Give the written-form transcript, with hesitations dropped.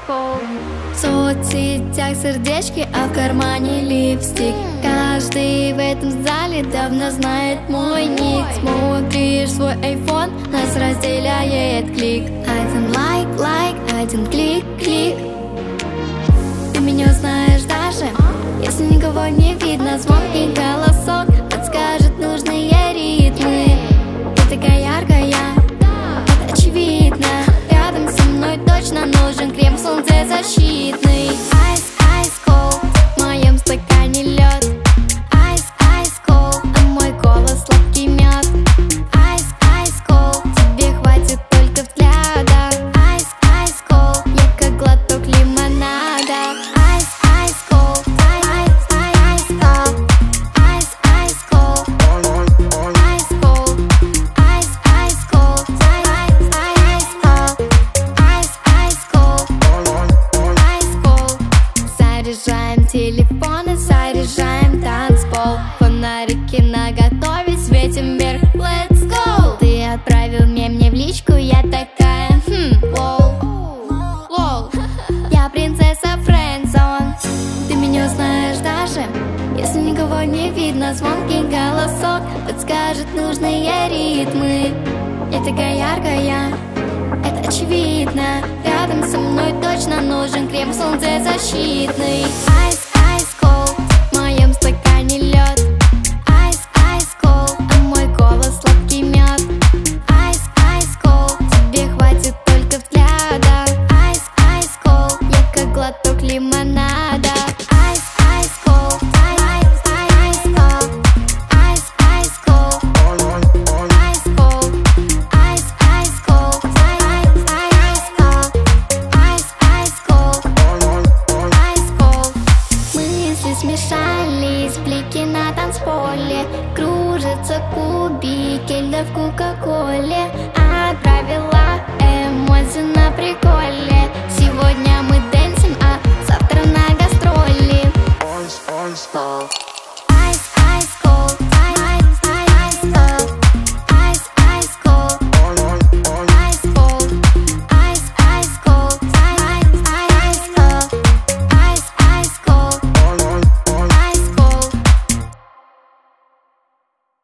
cold. В соцсетях сердечки, а в кармане липстик. Каждый в этом зале давно знает мой ник. Смотришь свой iPhone, нас разделяет клик. Один лайк, один клик. Ты меня узнаешь даже, если никого не видно. Звонкий голосок подскажет нужные ритмы. Ты такая яркая, это очевидно. Рядом со мной точно нужен крем солнцезащитный. Ice cold, в моем стакане лед. Ice cold, а мой голос сладкий мед. Ice cold, тебе хватит только взгляда. Ice cold, я как глоток лимонада. Ice cold, ice cold, ice cold, ice cold, ice cold, ice cold. Заряжаем телефоны, заряжаем танцпол. Фонарики наготове, светим вверх, let's go. Ты отправил мне в личку, я такая, лол. Я принцесса френдзон. Ты меня узнаешь даже, если никого не видно. Звонкий голосок подскажет нужные ритмы. Я такая яркая, это очевидно. Рядом со мной точно нужен крем солнцезащитный. Ice cold, в моем стакане лед. Ice cold, а мой голос сладкий мед. Ice cold, тебе хватит только взгляда. Ice cold, я как глоток лимонада. Ice cold, ice cold, ice cold, ice cold, ice cold, ice cold. Мысли смешались, блики на танцполе. Кружатся кубики льда в кока-коле. Отправила эмодзи на приколе. Сегодня